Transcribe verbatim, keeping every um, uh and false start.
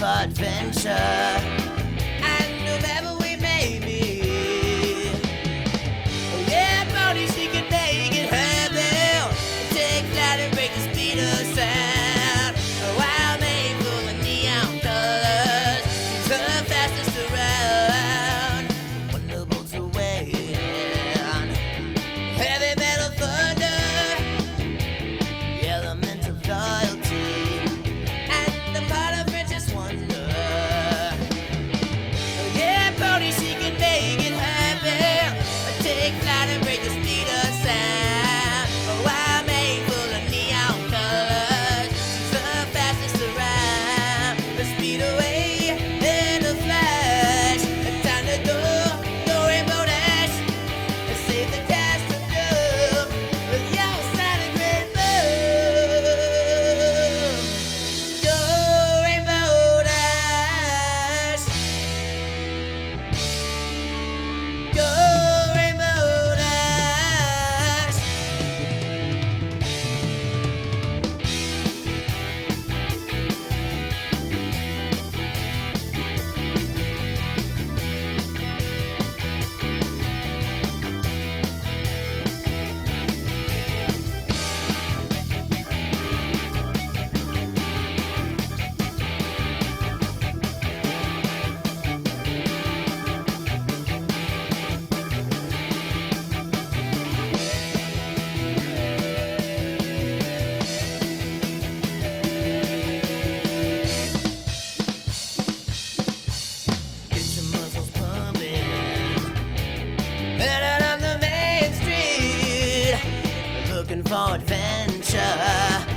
for adventure. And whoever we may be, oh yeah, Brody, she can make it happen. Take flight and break the speed of sound. A wild maid full of neon colors. She's the fastest around. Wonderful to wait. Heavy metal thunder. The element of loyalty. And the part of French's wonder. Oh yeah, Brody, she can make it happen. Take flight and break the speed of sound. A wild maid full of neon colors. She's the fastest around. The speed away in a flash. Time to go, go Rainbow Dash. And save the cast of you with your silent rainbow. Go Rainbow Dash. Go Rainbow Dash. Get your muscles pumping. Headed on the main street, looking for adventure.